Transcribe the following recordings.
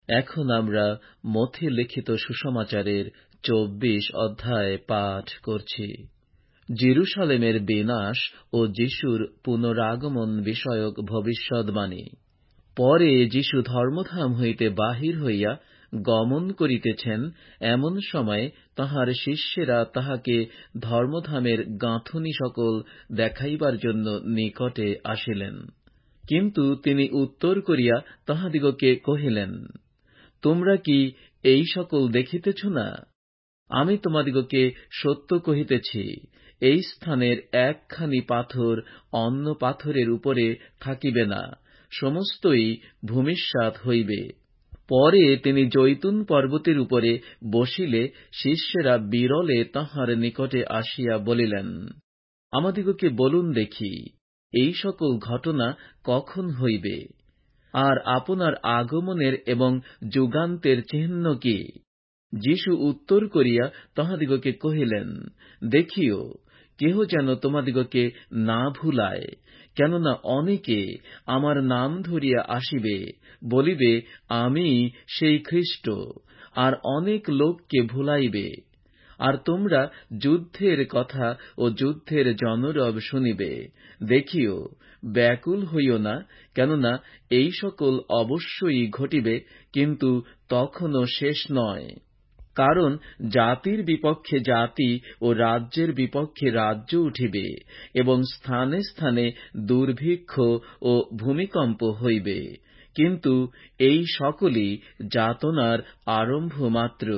এখন আমরা মথে লিখিত সুসমাচারের ২৪ অধ্যায় পাঠ করছি। জেরুসালেমের বিনাশ ও যিশুর পুনরাগমন বিষয়ক ভবিষ্যদ্বাণী। পরে যিশু ধর্মধাম হইতে বাহির হইয়া গমন করিতেছেন, এমন সময় তাঁহার শিষ্যেরা তাঁহাকে ধর্মধামের গাঁথুনী সকল দেখাইবার জন্য নিকটে আসিলেন। কিন্তু তিনি উত্তর করিয়া তাঁহাদিগকে কহিলেন, তোমরা কি এই সকল দেখিতেছ না? আমি তোমাদিগকে সত্য কহিতেছি, এই স্থানের একখানি পাথর অন্য পাথরের উপরে থাকিবে না, সমস্তই ভূমিসাৎ হইবে। পরে তিনি জৈতুন পর্বতের উপরে বসিলে শিষ্যেরা বিরলে তাঁহার নিকটে আসিয়া বলিলেন, আমাদিগকে বলুন দেখি, এই সকল ঘটনা কখন হইবে? আর আপনার আগমনের এবং যুগান্তের চিহ্ন কি? যিশু উত্তর করিয়া তাঁহাদিগকে কহিলেন, দেখিও, কেহ যেন তোমাদিগকে না ভুলায়। কেননা অনেকে আমার নাম ধরিয়া আসিবে, বলিবে, আমি সেই খ্রিস্ট, আর অনেক লোককে ভুলাইবে। আর তোমরা যুদ্ধের কথা ও যুদ্ধের জনরব শুনিবে। দেখিও, ব্যাকুল হইও না, কেননা এই সকল অবশ্যই ঘটিবে, কিন্তু তখনও শেষ নয়। কারণ জাতির বিপক্ষে জাতি ও রাজ্যের বিপক্ষে রাজ্য উঠিবে, এবং স্থানে স্থানে দুর্ভিক্ষ ও ভূমিকম্প হইবে। কিন্তু এই সকলই যাতনার আরম্ভ মাত্র।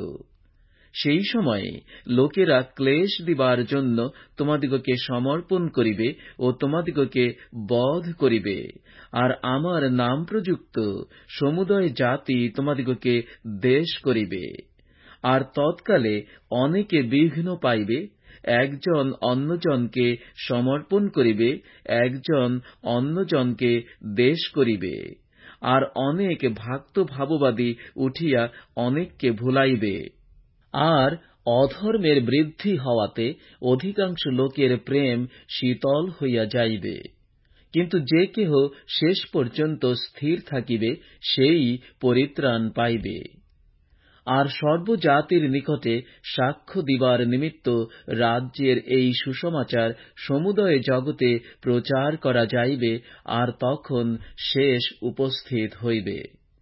সেই সময়ে লোকেরা ক্লেশ দিবার জন্য তোমাদিগকে সমর্পণ করিবে ও তোমাদিগকে বধ করিবে, আর আমার নাম প্রযুক্ত সমুদয় জাতি তোমাদিগকে দেশ করিবে। আর তৎকালে অনেকে বিঘ্ন পাইবে, একজন অন্যজনকে সমর্পণ করিবে, একজন অন্যজনকে দেশ করিবে। আর অনেক ভ্রান্ত ভাববাদী উঠিয়া অনেককে ভুলাইবে। আর অধর্মের বৃদ্ধি হওয়াতে অধিকাংশ লোকের প্রেম শীতল হইয়া যাইবে। কিন্তু যে কেহ শেষ পর্যন্ত স্থির থাকিবে, সেই পরিত্রাণ পাইবে। আর সর্বজাতির নিকটে সাক্ষ্য দিবার নিমিত্ত রাজ্যের এই সুসমাচার সমুদয় জগতে প্রচার করা যাইবে, আর তখন শেষ উপস্থিত হইবে।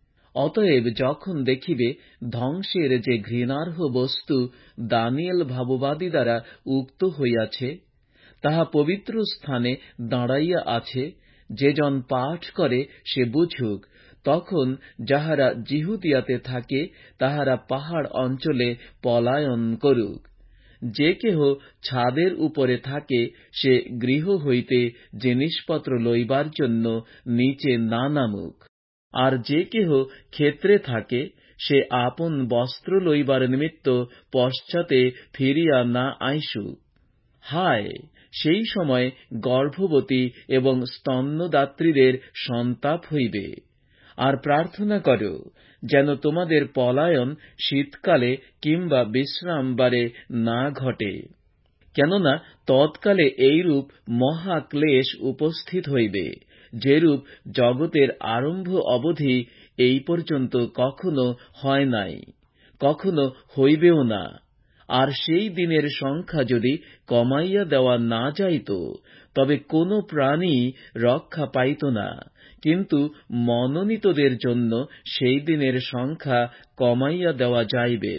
অতএব যখন দেখিবে ধ্বংসের যে ঘৃণার্হ বস্তু দানিয়েল ভাববাদী দ্বারা উক্ত হইয়াছে, তাহা পবিত্র স্থানে দাঁড়াইয়া আছে, যে জন পাঠ করে সে বুঝুক, তখন যাহারা জিহুদিয়াতে থাকে তাহারা পাহাড় অঞ্চলে পলায়ন করুক। যে কেহ ছাদের উপরে থাকে সে গৃহ হইতে জিনিসপত্র লইবার জন্য নিচে না নামুক। আর যে কেহ ক্ষেত্রে থাকে সে আপন বস্ত্র লইবার নিমিত্ত পশ্চাতে ফিরিয়া না আইসুক। হায়, সেই সময় গর্ভবতী এবং স্তন্যদাত্রীদের সন্তাপ হইবে। আর প্রার্থনা করো, যেন তোমাদের পলায়ন শীতকালে কিংবা বিশ্রামবারে না ঘটে। কেননা তৎকালে এইরূপ মহাক্লেশ উপস্থিত হইবে, যেরূপ জগতের আরম্ভ অবধি এই পর্যন্ত কখনো হয় নাই, কখনো হইবেও না। আর সেই দিনের সংখ্যা যদি কমাইয়া দেওয়া না যাইত, তবে কোন প্রাণী রক্ষা পাইত না। কিন্তু মনোনীতদের জন্য সেই দিনের সংখ্যা কমাইয়া দেওয়া যাইবে।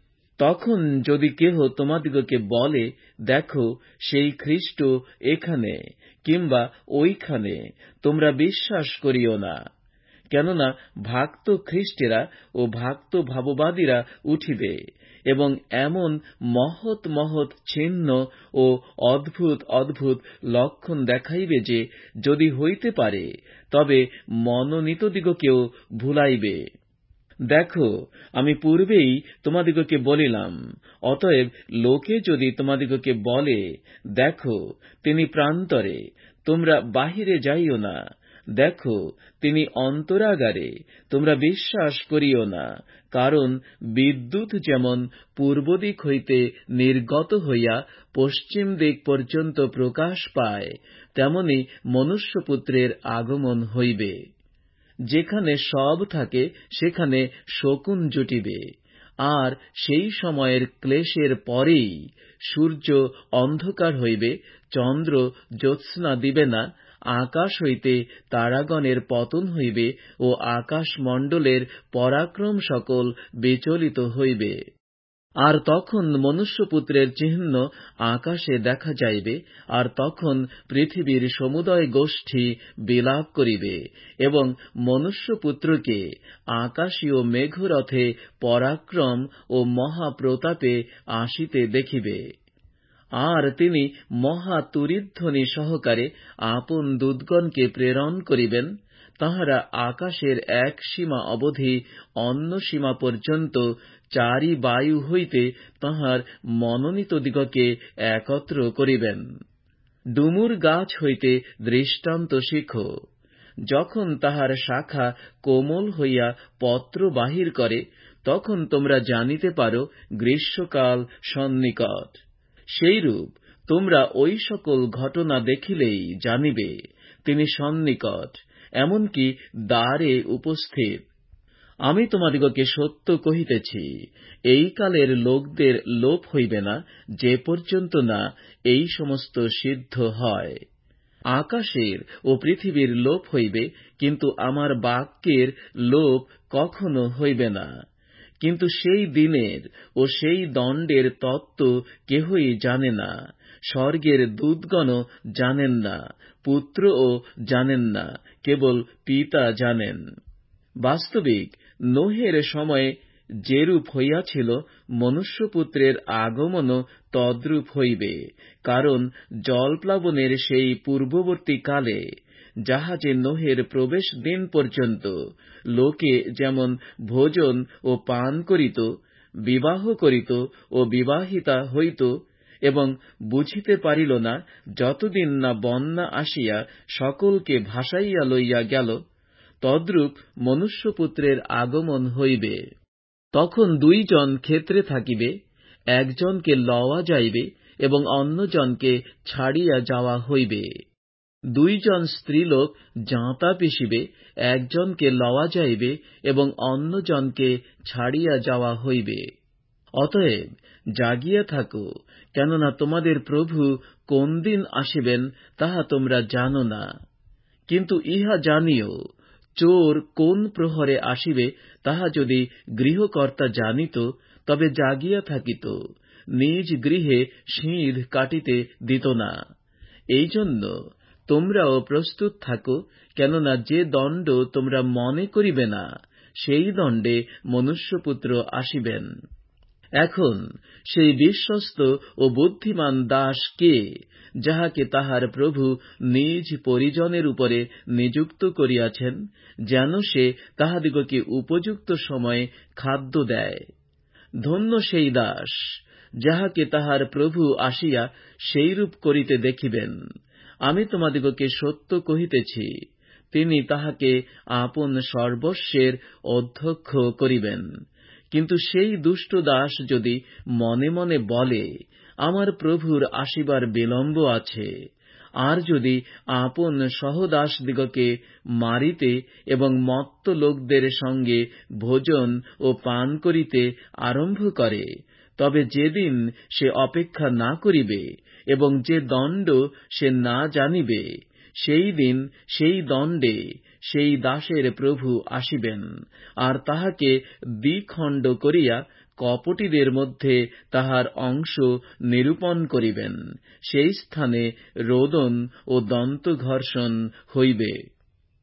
তখন যদি কেহ তোমাদিগকে বলে, দেখো, সেই খ্রিস্ট এখানে কিংবা ওইখানে, তোমরা বিশ্বাস করিও না। কেননা ভ্রান্ত খ্রিস্টেরা ও ভ্রান্ত ভাববাদীরা উঠিবে, এবং এমন মহৎ মহৎ চিহ্ন ও অদ্ভুত অদ্ভুত লক্ষণ দেখাইবে যে, যদি হইতে পারে, তবে মনোনীতদিগকেও ভুলাইবে। দেখো, আমি পূর্বেই তোমাদিগকে বলিলাম। অতএব লোকে যদি তোমাদিগকে বলে, দেখো, তিনি প্রান্তরে, তোমরা বাহিরে যাইও না। দেখো, তিনি অন্তরাগারে, তোমরা বিশ্বাস করিও না। কারণ বিদ্যুৎ যেমন পূর্ব দিক হইতে নির্গত হইয়া পশ্চিম দিক পর্যন্ত প্রকাশ পায়, তেমনি মনুষ্যপুত্রের আগমন হইবে। যেখানে সব থাকে সেখানে শকুন জুটিবে। আর সেই সময়ের ক্লেশের পরেই সূর্য অন্ধকার হইবে, চন্দ্র জ্যোৎস্না দিবে না, আকাশ হইতে তারাগণের পতন হইবে ও আকাশমণ্ডলের পরাক্রম সকল বিচলিত হইবে। আর তখন মনুষ্যপুত্রের চিহ্ন আকাশে দেখা যাইবে, আর তখন পৃথিবীর সমুদয় গোষ্ঠী বিলাপ করিবে এবং মনুষ্যপুত্রকে আকাশীয় মেঘরথে পরাক্রম ও মহাপ্রতাপে আসিতে দেখিবে। আর তিনি মহা তুরীধ্বনি সহকারে আপন দূতগণকে প্রেরণ করিবেন। তাহারা আকাশের এক সীমা অবধি অন্য সীমা পর্যন্ত চারি বায়ু হইতে তাঁহার মনোনীত দিগকে একত্র করিবেন। ডুমুর গাছ হইতে দৃষ্টান্ত শিখো। যখন তাহার শাখা কোমল হইয়া পত্র বাহির করে, তখন তোমরা জানিতে পারো গ্রীষ্মকাল সন্নিকট। সেইরূপ তোমরা ঐ সকল ঘটনা দেখিলেই জানিবে তিনি সন্নিকট, এমনকি দ্বারে উপস্থিত। আমি তোমাদিগকে সত্য কহিতেছি, এই কালের লোকদের লোপ হইবে না, যে পর্যন্ত না এই সমস্ত সিদ্ধ হয়। আকাশের ও পৃথিবীর লোপ হইবে, কিন্তু আমার বাক্যের লোপ কখনো হইবে না। কিন্তু সেই দিনের ও সেই দণ্ডের তত্ত্ব কেহই জানে না, স্বর্গের দূতগণও জানেন না, পুত্রও জানেন না, কেবল পিতা জানেন। বাস্তবিক নোহের সময়ে যেরূপ হইয়াছিল, মনুষ্যপুত্রের আগমনও তদ্রূপ হইবে। কারণ জলপ্লাবনের সেই পূর্ববর্তী কালে জাহাজে নোহের প্রবেশ দিন পর্যন্ত লোকে যেমন ভোজন ও পান করিত, বিবাহ করিত ও বিবাহিতা হইত, এবং বুঝিতে পারিল না, যতদিন না বন্যা আসিয়া সকলকে ভাসাইয়া লইয়া গেল, তদ্রূপ মনুষ্যপুত্রের আগমন হইবে। তখন 2 জন ক্ষেত্রে থাকিবে, একজনকে লওয়া যাইবে এবং অন্যজনকে ছাড়িয়া যাওয়া হইবে। 2 জন স্ত্রীলোক জাঁতা পিষিবে, একজনকে লওয়া যাইবে এবং অন্যজনকে ছাড়িয়া যাওয়া হইবে। অতএব জাগিয়া থাকো, কেননা তোমাদের প্রভু কোন দিন আসিবেন তাহা তোমরা জানো না। কিন্তু ইহা জানিও, চোর কোন প্রহরে আসিবে তাহা যদি গৃহকর্তা জানিত, তবে জাগিয়া থাকিত, নিজ গৃহে সিঁধ কাটিতে দিত না। এই জন্য তোমরাও প্রস্তুত থাকো, কেননা যে দণ্ড তোমরা মনে করিবে না, সেই দণ্ডে মনুষ্যপুত্র আসিবেন। এখন সেই বিশ্বস্ত ও বুদ্ধিমান দাস কে, যাহাকে তাহার প্রভু নিজ পরিজনের উপরে নিযুক্ত করিয়াছেন, যেন সে তাহাদিগকে উপযুক্ত সময়ে খাদ্য দেয়। ধন্য সেই দাস, যাহাকে তাহার প্রভু আসিয়া সেইরূপ করিতে দেখিবেন। আমি তোমাদিগকে সত্য কহিতেছি, তিনি তাহাকে আপন সর্বস্বের অধ্যক্ষ করিবেন। কিন্তু সেই দুষ্ট দাস যদি মনে মনে বলে, আমার প্রভুর আসিবার বিলম্ব আছে, আর যদি আপন সহদাসদিগকে মারিতে এবং মত্ত লোকদের সঙ্গে ভোজন ও পান করিতে আরম্ভ করে, তবে যেদিন সে অপেক্ষা না করিবে এবং যে দণ্ড সে না জানিবে, সেই দিন সেই দণ্ডে সেই দাসের প্রভু আসিবেন, আর তাহাকে দ্বিখণ্ড করিয়া কপটীদের মধ্যে তাহার অংশ নিরূপণ করিবেন। সেই স্থানে রোদন ও দন্তঘর্ষণ হইবে।